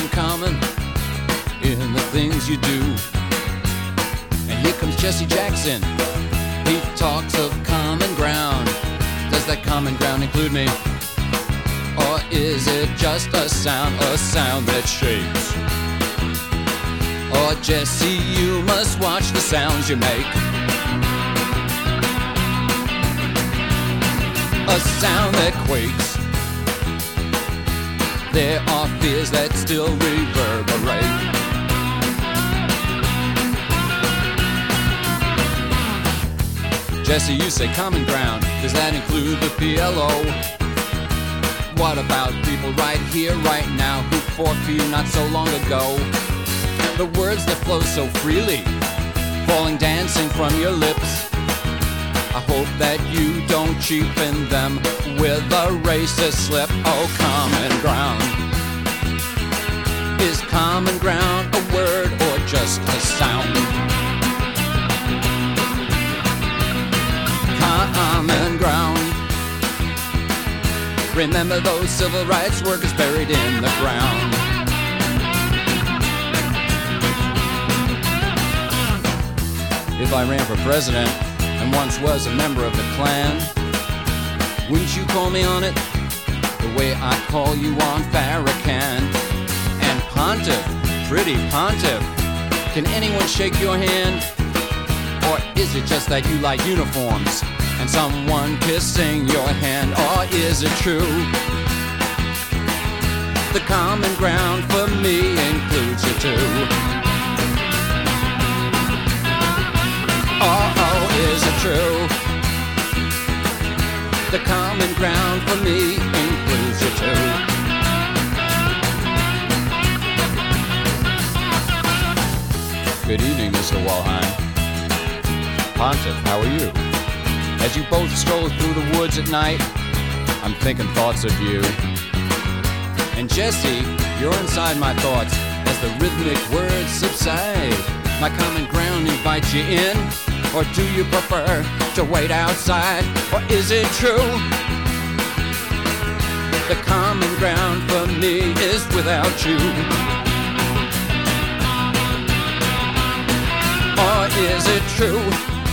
common in the things you do. And here comes Jesse Jackson. He talks of common ground. Does that common ground include me? Or is it just a sound that shakes? Or Jesse, you must watch the sounds you make. A sound that quakes. There are fears that still reverberate. Jesse, you say common ground. Does that include the PLO? What about people right here, right now, who fought for you not so long ago? The words that flow so freely, falling dancing from your lips. I hope that you don't cheapen them with a racist slip. Oh, common ground. Is common ground a word or just a sound? Common ground. Remember those civil rights workers buried in the ground. If I ran for president and once was a member of the Klan, wouldn't you call me on it the way I call you on Farrakhan? And Pontiff, pretty Pontiff, can anyone shake your hand? Or is it just that you like uniforms and someone kissing your hand? Or is it true the common ground for me includes you too? Oh, is it true? The common ground for me includes you too. Good evening, Mr. Walheim. Pontiff, how are you? As you both stroll through the woods at night, I'm thinking thoughts of you. And Jesse, you're inside my thoughts as the rhythmic words subside. My common ground invites you in. Or do you prefer to wait outside? Or is it true the common ground for me is without you? Or is it true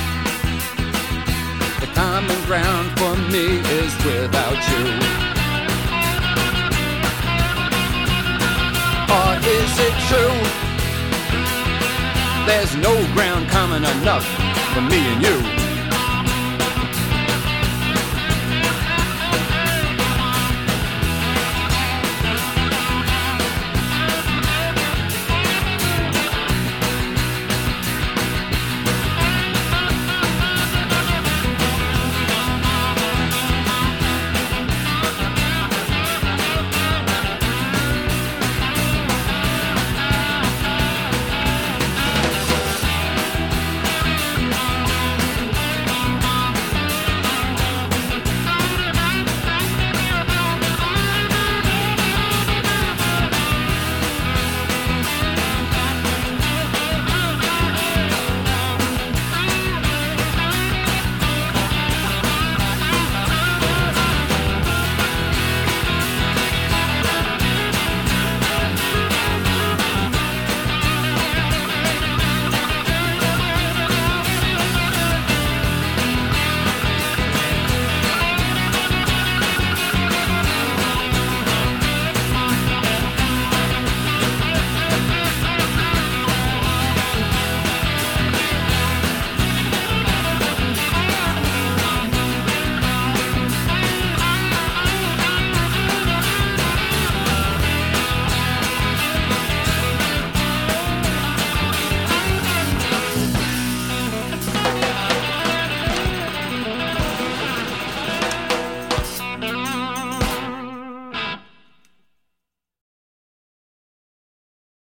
the common ground for me is without you? Or is it true there's no ground common enough for me and you?